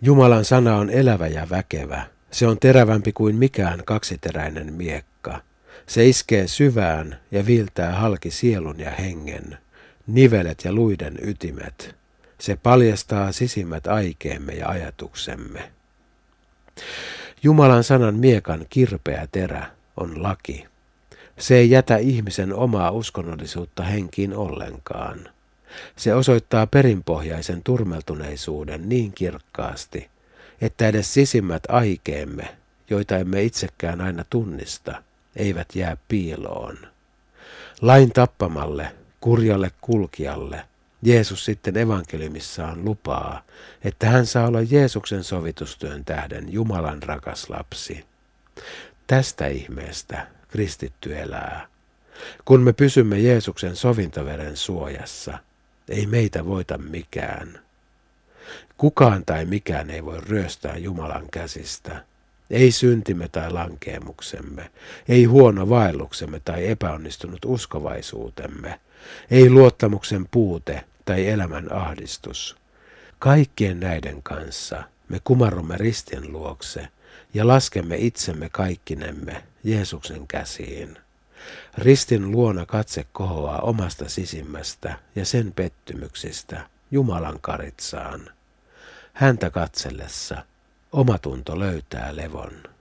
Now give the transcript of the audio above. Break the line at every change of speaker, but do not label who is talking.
Jumalan sana on elävä ja väkevä. Se on terävämpi kuin mikään kaksiteräinen miekka. Se iskee syvään ja viiltää halki sielun ja hengen, nivelet ja luiden ytimet. Se paljastaa sisimmät aikeemme ja ajatuksemme. Jumalan sanan miekan kirpeä terä on laki. Se ei jätä ihmisen omaa uskonnollisuutta henkiin ollenkaan. Se osoittaa perinpohjaisen turmeltuneisuuden niin kirkkaasti, että edes sisimmät aikeemme, joita emme itsekään aina tunnista, eivät jää piiloon. Lain tappamalle, kurjalle kulkijalle, Jeesus sitten evankeliumissaan lupaa, että hän saa olla Jeesuksen sovitustyön tähden Jumalan rakas lapsi. Tästä ihmeestä kristitty elää. Kun me pysymme Jeesuksen sovintoveren suojassa, ei meitä voita mikään. Kukaan tai mikään ei voi ryöstää Jumalan käsistä. Ei syntimme tai lankeemuksemme, ei huono vaelluksemme tai epäonnistunut uskovaisuutemme, ei luottamuksen puute tai elämän ahdistus. Kaikkien näiden kanssa me kumarrumme ristin luokse ja laskemme itsemme kaikkinemme Jeesuksen käsiin. Ristin luona katse kohoaa omasta sisimmästä ja sen pettymyksistä Jumalan karitsaan. Häntä katsellessa omatunto löytää levon.